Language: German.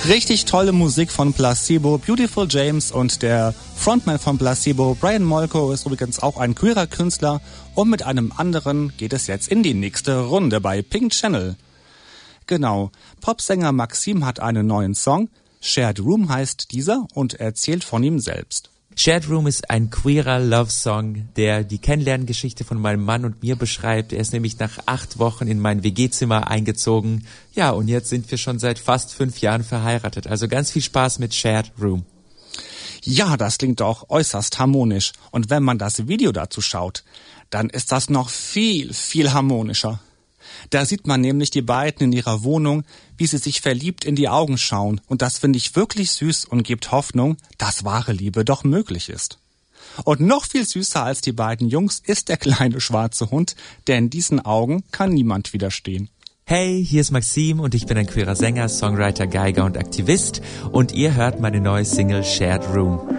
Richtig tolle Musik von Placebo, Beautiful James, und der Frontman von Placebo, Brian Molko, ist übrigens auch ein queerer Künstler, und mit einem anderen geht es jetzt in die nächste Runde bei Pink Channel. Genau, Popsänger Maxim hat einen neuen Song, Shared Room heißt dieser, und erzählt von ihm selbst. Shared Room ist ein queerer Love-Song, der die Kennenlerngeschichte von meinem Mann und mir beschreibt. Er ist nämlich nach 8 Wochen in mein WG-Zimmer eingezogen. Ja, und jetzt sind wir schon seit fast 5 Jahren verheiratet. Also ganz viel Spaß mit Shared Room. Ja, das klingt auch äußerst harmonisch. Und wenn man das Video dazu schaut, dann ist das noch viel, viel harmonischer. Da sieht man nämlich die beiden in ihrer Wohnung, wie sie sich verliebt in die Augen schauen. Und das finde ich wirklich süß und gibt Hoffnung, dass wahre Liebe doch möglich ist. Und noch viel süßer als die beiden Jungs ist der kleine schwarze Hund, der in diesen Augen kann niemand widerstehen. Hey, hier ist Maxim und ich bin ein queerer Sänger, Songwriter, Geiger und Aktivist. Und ihr hört meine neue Single Shared Room.